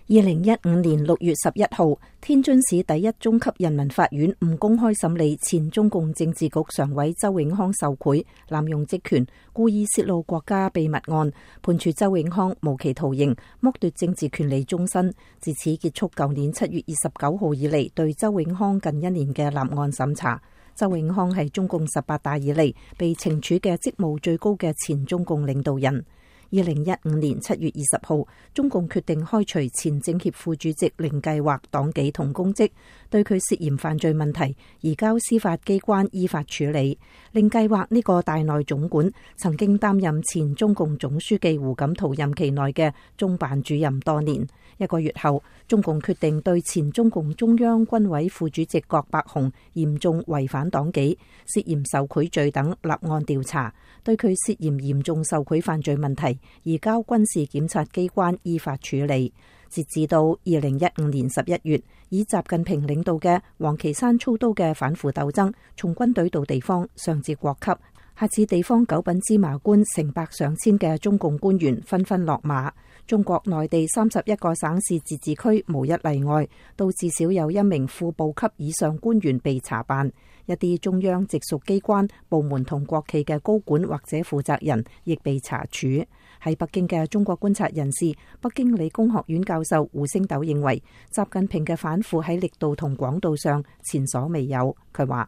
2015年6月11號，天津市第一中級人民法院唔公開審理前中共政治局常委周永康受賄、濫用職權、故意泄露國家秘密案，判處周永康無期徒刑，剝奪政治權利終身。自此結束舊年7月29號以嚟對周永康近1年嘅立案審查。周永康係中共18大以嚟被懲處嘅職務最高嘅前中共領導人。2015年7月20號，中共決定開除前政協副主席凌繼劃黨紀同公職，對佢涉嫌犯罪問題移交司法機關依法處理。凌繼劃呢個大內總管曾經擔任前中共總書記胡錦濤任期內嘅中辦主任多年。1個月後，中共決定對前中共中央軍委副主席郭伯雄嚴重違反黨紀、涉嫌受賄罪等立案調查，對佢涉嫌嚴重受賄犯罪問題移交軍事檢察機關依法處理。截至到2015年11月，以習近平領導嘅王岐山操刀嘅反腐鬥爭，從軍隊到地方上至國級，下至地方九品芝麻官成百上千嘅中共官員紛紛落馬。中國內地31個省市自治區無一例外，都至少有1名副部級以上官員被查辦。一啲中央直屬機關、部門同國企嘅高管或者負責人亦被查處。喺北京嘅中國觀察人士、北京理工學院教授胡星斗認為，習近平嘅反腐喺力度同廣度上前所未有。佢話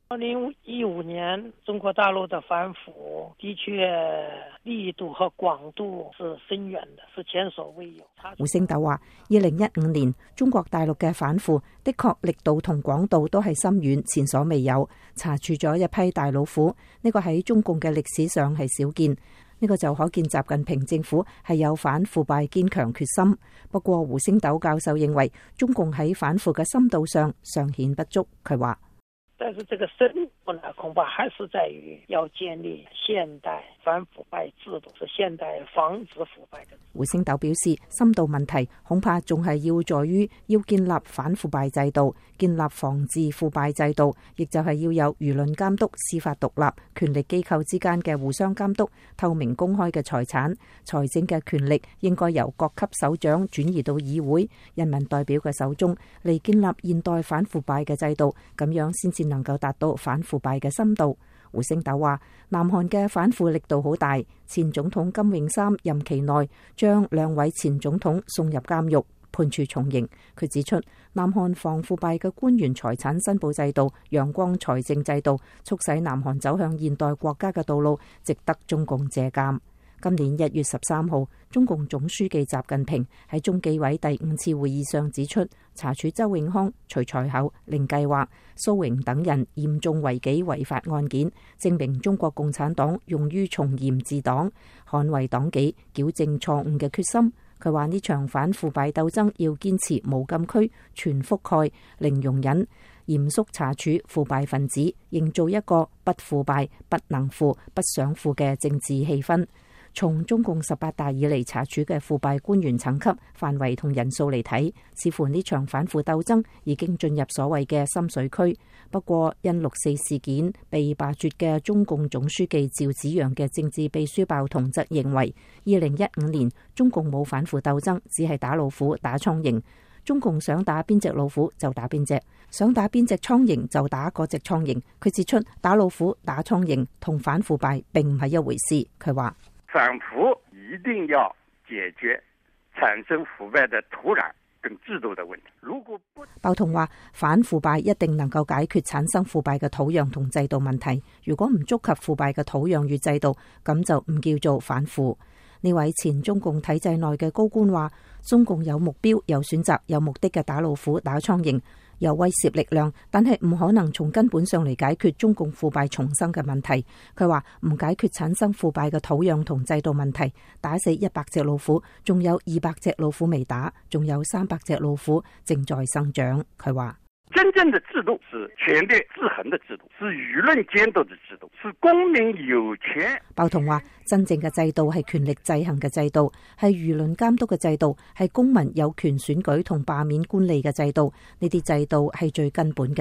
2015年中國大陸的反腐的確力度和廣度是深遠的，是前所未有。 胡星斗話，2015年中國大陸嘅反腐的確力度同廣度都係深遠前所未有，查處咗一批大老虎，呢個喺中共嘅歷史上係少見。呢個就可見習近平政府係有反腐敗堅強決心。不過胡星斗教授認為，中共喺反腐嘅深度上尚顯不足。佢話， 但是這個深度呢，恐怕還是在於要建立現代反腐敗制度，是現代防止腐敗的。 胡星斗表示，深度問題恐怕仲係要在於要建立反腐敗制度，建立防治腐敗制度，亦就係要有輿論監督、司法獨立、權力機構之間嘅互相監督、透明公開嘅財產、財政嘅權力應該由各級首長轉移到議會、人民代表嘅手中，嚟建立現代反腐敗嘅制度，咁樣先至能夠達到反腐敗嘅深度。胡星斗話，南韓嘅反腐力度好大，前總統金泳三任期內將2位前總統送入監獄，判處重刑。佢指出，南韓防腐敗嘅官員財產申報制度、陽光財政制度，促使南韓走向現代國家嘅道路，值得中共借鑑。今年1月13號，中共總書記習近平喺中紀委第5次會議上指出，查處周永康、徐才厚、凌繼劃、蘇榮等人嚴重違紀違法案件，證明中國共產黨勇於從嚴治黨、捍衛黨紀、矯正錯誤嘅決心。佢話呢場反腐敗鬥爭要堅持無禁區、全覆蓋、零容忍，嚴肅查處腐敗分子，營造一個不腐敗、不能腐、不想腐嘅政治氣氛。從中共18大以嚟查處嘅腐敗官員層級、範圍同人數嚟睇，似乎呢場反腐鬥爭已經進入所謂嘅深水區。不過因6.4事件被罷黜嘅中共總書記趙紫陽嘅政治秘書鮑彤則認為，2015年中共冇反腐鬥爭，只係打老虎、打蒼蠅。中共想打邊隻老虎就打邊隻，想打邊隻蒼蠅就打嗰隻蒼蠅。佢指出，打老虎、打蒼蠅同反腐敗並唔係一回事。佢話， 反腐一定要解決產生腐敗的土壤跟制度的問題。如果不， 鮑彤話，反腐敗一定能夠解決產生腐敗嘅土壤同制度問題。如果唔觸及腐敗嘅土壤與制度，咁就唔叫做反腐。呢位前中共體制內嘅高官話，中共有目標、有選擇、有目的嘅打老虎、打蒼蠅，有威懾力量，但係唔可能從根本上嚟解決中共腐敗重生嘅問題。佢話唔解決產生腐敗嘅土壤同制度問題，打死100隻老虎，仲有200隻老虎未打，仲有300隻老虎正在生長。佢話， 真正的制度是權力制衡的制度，是輿論監督的制度，是公民有權。 鮑彤話，真正嘅制度係權力制衡嘅制度，係輿論監督嘅制度，係公民有權選舉同罷免官吏嘅制度。呢啲制度係最根本嘅。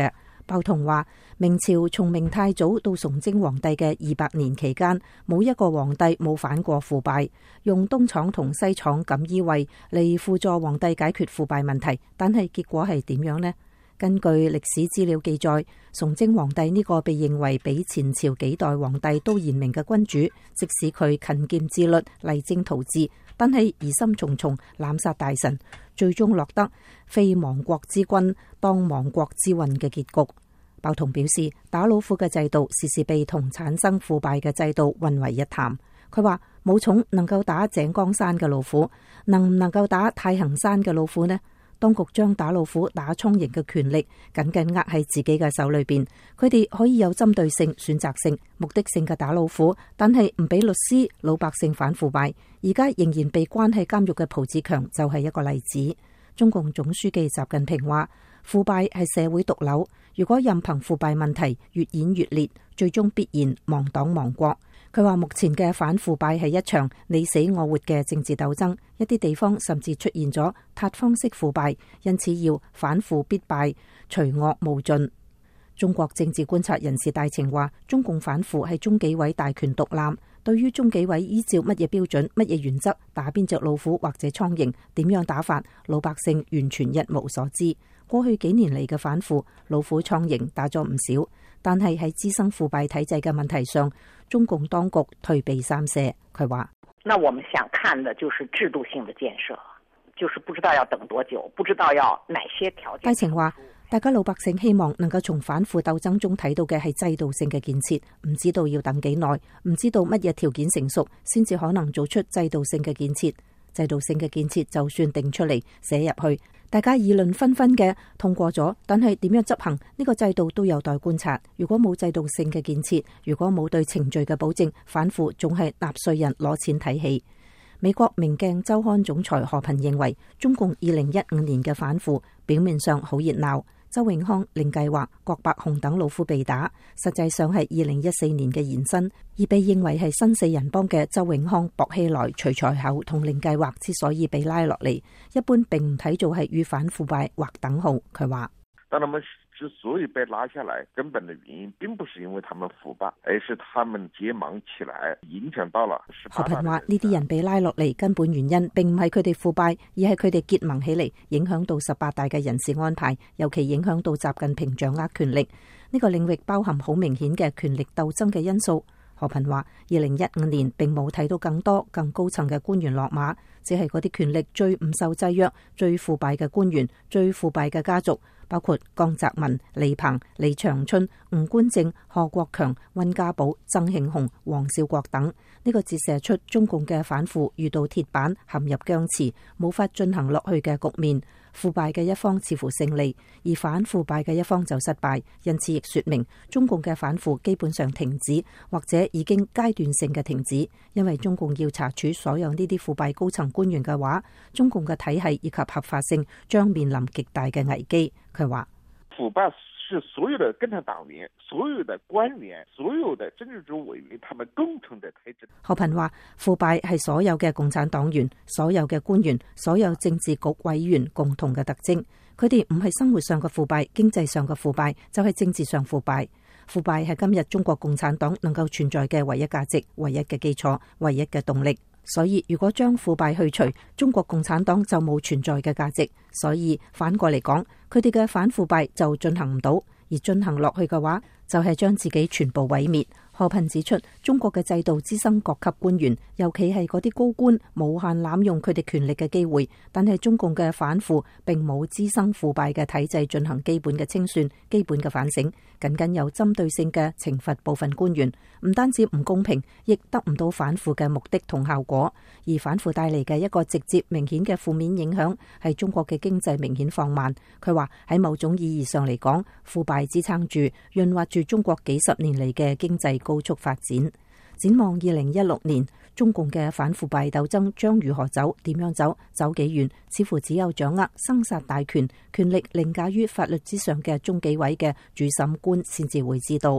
鮑彤話，明朝從明太祖到崇禎皇帝嘅200年期間，冇一個皇帝冇反過腐敗，用東廠同西廠錦衣衛嚟輔助皇帝解決腐敗問題，但係結果係點樣呢？根據歷史資料記載，崇禎皇帝呢個被認為比前朝幾代皇帝都賢明嘅君主，即使佢勤儉自律、勵精圖治，但係疑心重重，濫殺大臣，最終落得非亡國之君當亡國之運嘅結局。鮑彤表示，打老虎嘅制度時時被同產生腐敗嘅制度混為一談。佢話武松能夠打井岡山嘅老虎，能唔能夠打太行山嘅老虎呢？當局將打老虎、打蒼蠅嘅權力緊緊握喺自己嘅手裏邊，佢哋可以有針對性、選擇性、目的性嘅打老虎，但係唔俾律師、老百姓反腐敗。而家仍然被關喺監獄嘅蒲志強就係一個例子。中共總書記習近平話：腐敗係社會毒瘤，如果任憑腐敗問題越演越烈，最終必然亡黨亡國。佢話目前嘅反腐敗係一場你死我活嘅政治鬥爭，一啲地方甚至出現咗塌方式腐敗，因此要反腐必敗，除惡務盡。中國政治觀察人士戴晴話，中共反腐係中紀委大權獨攬，對於中紀委依照乜嘢標準、乜嘢原則打邊隻老虎或者蒼蠅，點樣打法，老百姓完全一無所知。過去幾年嚟嘅反腐，老虎蒼蠅打咗唔少，但係喺滋生腐敗體制嘅問題上，中共當局退避三舍。佢話： 那我們想看的就是制度性的建設，就是不知道要等多久，不知道要哪些條件。 戴晴話：大家老百姓希望能夠從反腐鬥爭中睇到嘅係制度性嘅建設，唔知道要等幾耐，唔知道乜嘢條件成熟先至可能做出制度性嘅建設。制度性嘅建設就算定出嚟寫入去，大家議論紛紛嘅通過咗，但係點樣執行呢個制度都有待觀察。如果冇制度性嘅建設，如果冇對程序嘅保證，反腐仲係納稅人攞錢睇戲。美國明鏡週刊總裁何頻認為，中共2015年嘅反腐表面上好熱鬧，周永康、令計劃、郭伯雄等老虎被打，實際上係2014年嘅延伸。而被認為係新四人幫嘅周永康、薄熙來、徐才厚同令計劃之所以被拉落嚟，一般並唔睇做係與反腐敗劃等號。佢話： 當他們之所以被拉下來，根本的原因並不是因為他們腐敗，而是他們結盟起來，影響到了。 何頻話：呢啲人被拉落嚟，根本原因並唔係佢哋腐敗，而係佢哋結盟起嚟，影響到18大嘅人事安排，尤其影響到習近平掌握權力。呢個領域包含好明顯嘅權力鬥爭嘅因素。何頻話：2015年並冇睇到更多更高層嘅官員落馬，只係嗰啲權力最唔受制約、最腐敗嘅官員、最腐敗嘅家族，包括江澤民、李鵬、李長春、吳官正、賀國強、溫家寶、曾慶紅、黃少國等。呢個折射出中共嘅反腐遇到鐵板，陷入僵持，無法進行落去嘅局面。腐敗嘅一方似乎勝利，而反腐敗嘅一方就失敗，因此亦說明中共嘅反腐基本上停止，或者已經階段性嘅停止。因為中共要查處所有呢啲腐敗高層官員嘅話，中共嘅體系以及合法性將面臨極大嘅危機。佢話： 腐敗是所有的共產黨員、所有的官員、所有的政治組委員，他們共同的體制。 何頻話：腐敗係所有嘅共產黨員、所有嘅官員、所有政治局委員共同嘅特徵。佢哋唔係生活上嘅腐敗、經濟上嘅腐敗，就係政治上腐敗。腐敗係今日中國共產黨能夠存在嘅唯一價值、唯一嘅基礎、唯一嘅動力。所以如果將腐敗去除，中國共產黨就冇存在嘅價值。所以反過嚟講，佢哋嘅反腐敗就進行唔到，而進行落去嘅話，就係將自己全部毀滅。何頻指出，中國嘅制度滋生各級官員，尤其係嗰啲高官無限濫用佢哋權力嘅機會，但係中共嘅反腐並冇滋生腐敗嘅體制進行基本嘅清算、基本嘅反省，僅僅有針對性嘅懲罰部分官員，唔單止唔公平，亦得唔到反腐嘅目的同效果。而反腐帶嚟嘅一個直接明顯嘅負面影響係中國嘅經濟明顯放慢。佢話喺某種意義上嚟講，腐敗支撐住、潤滑住中國幾十年嚟嘅經濟高速發展。展望2016年，中共嘅反腐敗鬥爭將如何走、點樣走、走幾遠，似乎只有掌握生殺大權、權力凌駕於法律之上嘅中紀委嘅主審官先至會知道。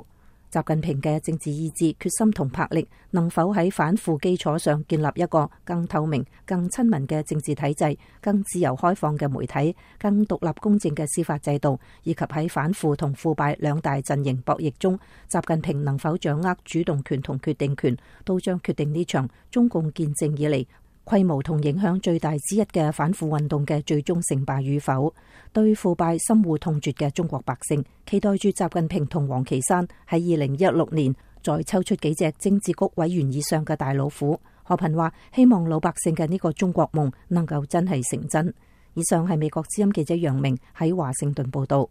習近平嘅政治意志、決心同魄力，能否喺反腐基礎上建立一個更透明、更親民嘅政治體制、更自由開放嘅媒體、更獨立公正嘅司法制度，以及喺反腐同腐敗兩大陣營博弈中，習近平能否掌握主動權同決定權，都將決定呢場中共建政以嚟規模同影響最大之一嘅反腐運動嘅最終成敗與否。對腐敗深惡痛絕嘅中國百姓，期待住習近平同王岐山喺2016年再抽出幾隻政治局委員以上嘅大老虎。何鵬話：希望老百姓嘅呢個中國夢能夠真係成真。以上係美國之音記者楊明喺華盛頓報道。